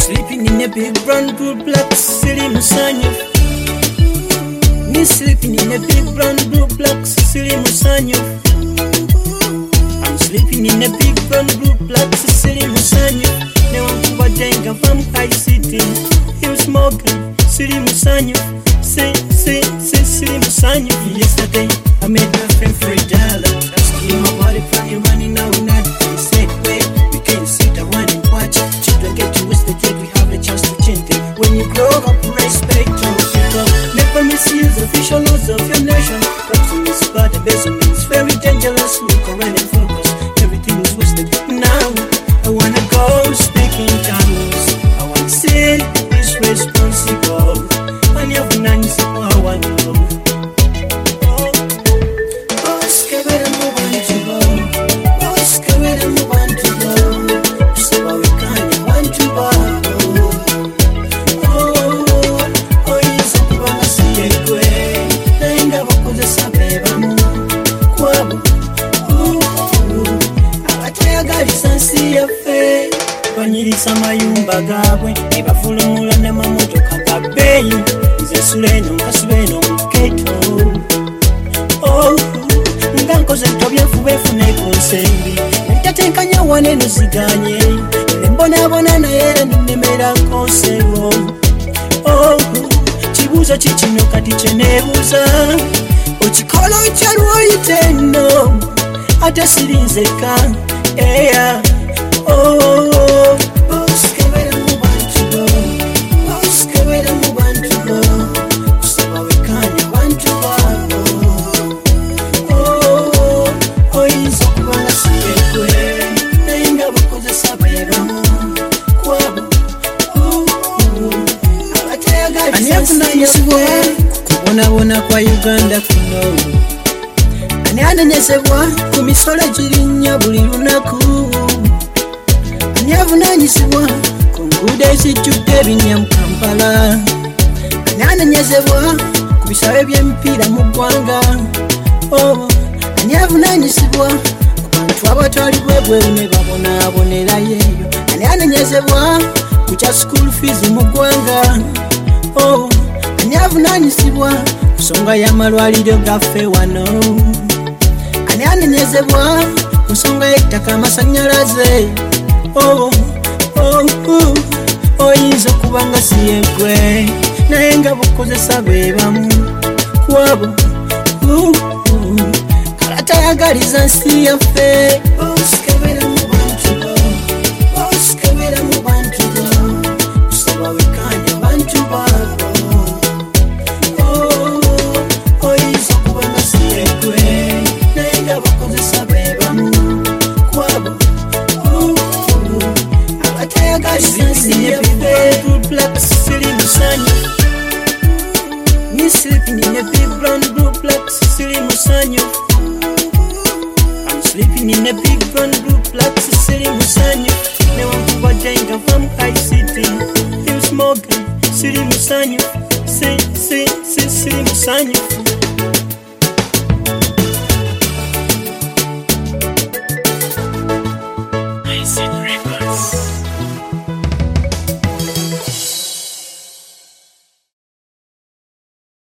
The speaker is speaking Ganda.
sleeping in a big brown blue black silly musanyo. Me sleeping in a big brown blue black silly musanyo. I'm sleeping in a big brown blue black silly musanyo. Ne wankuba jenga from high city. You smoking silly musanyo. Silly musanyo. Yesterday I made my friend for $1. Asking my body for your money now we're not. He said wait, we can't sit around and watch. Children get to waste the day, we have the chance to change them. When you grow up, respect your people. Never misuse official laws of your nation. Corruption is bad, embezzlement is very dangerous. Look around and focus, everything is wasted. Now I wanna go speaking tongues. I wanna say is responsible. And you have none, so I want to know. Banyirisa mayumba gaabwe nebafulumula n'amamotoka ga bbeeyi nze suleno nkasubeno mu ghetto. Nga nkoze ntobyefuba efune ku nsembi ntatenkanya waneno ziganye embonabona naye era nnemera konsero. Kibuuzo kikino kati kyeneebuuza okikola otya lwoyite nno ate sirinzeka eya. Kubonabona kwa Uganda kuno ani ananyesebwa ku misolo girinnya buli lunaku. Ani avunanyisibwa ku nguudo ezijjudde ebinnya mu Kampala. Ani ananyesebwa ku bisaawe by'emipiira mu ggwanga. Ani avunanyisibwa ku bantu abatwalibwa ebweru ne babonaabonerayo. Ani ananyesebwa ku kya school fees mu ggwanga. Ani avunanyisibwa ku nsonga y'amalwaliro gaffe wano. Ani ananyesebwa ku nsonga y'ettaka amasannyalaze. Oyinza okuba nga si yegwe naye nga bukozesa be bamu kwabo kalatayagaliza nsi yaffe. Kusaba wekanya bantu babo. Oyinza okuba nga si yegwe naye nga bukozesa be bamu kwabo. Me sleeping in a big brown blue black silly musanyo. I'm sleeping in a big brown blue black silly musanyo. Ne wankuba jenga from high city. You smoking silly musanyo. Silly musanyo.